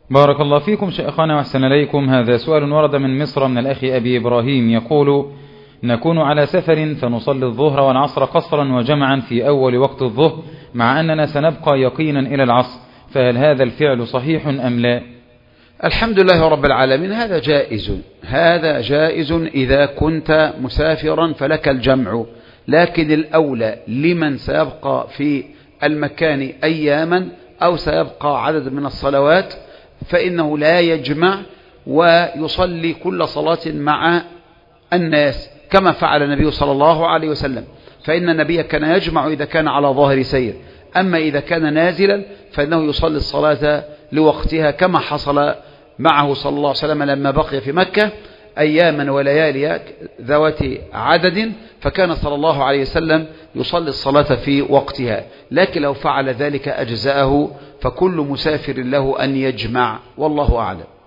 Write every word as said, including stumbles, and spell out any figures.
بارك الله فيكم شيخنا وأحسن إليكم. هذا سؤال ورد من مصر من الأخ أبي إبراهيم يقول: نكون على سفر فنصلي الظهر والعصر قصرا وجمعا في أول وقت الظهر مع أننا سنبقى يقينا إلى العصر، فهل هذا الفعل صحيح أم لا؟ الحمد لله رب العالمين، هذا جائز، هذا جائز إذا كنت مسافرا فلك الجمع، لكن الأولى لمن سيبقى في المكان أياما أو سيبقى عدد من الصلوات فإنه لا يجمع ويصلي كل صلاة مع الناس كما فعل النبي صلى الله عليه وسلم، فإن النبي كان يجمع إذا كان على ظاهر سير، أما إذا كان نازلا فإنه يصلي الصلاة لوقتها كما حصل معه صلى الله عليه وسلم لما بقي في مكة أياما وليالي ذوات عدد، فكان صلى الله عليه وسلم يصلي الصلاة في وقتها، لكن لو فعل ذلك أجزاءه، فكل مسافر له أن يجمع، والله أعلم.